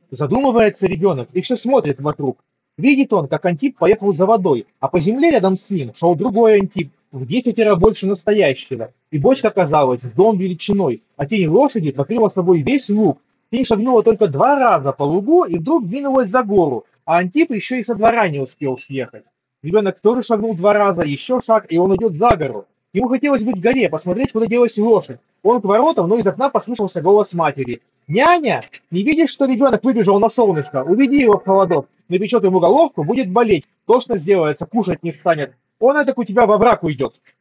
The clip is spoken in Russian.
Задумывается ребенок и все смотрит вокруг. Видит он, как Антип поехал за водой, а по земле рядом с ним шел другой Антип, в 10 больше настоящего. И бочка оказалась в дом величиной, а тень лошади покрыла собой весь луг. Тень шагнула только 2 раза по лугу и вдруг двинулась за гору, а Антип еще и со двора не успел съехать. Ребенок тоже шагнул 2 раза, еще шаг, и он идет за гору. Ему хотелось быть в горе, посмотреть, куда делась лошадь. Он к воротам, но из окна послышался голос матери. «Няня! Не видишь, что ребенок выбежал на солнышко? Уведи его в холодок. Напечет ему головку, будет болеть. Тошно сделается, кушать не станет. Он это у тебя во враг уйдет».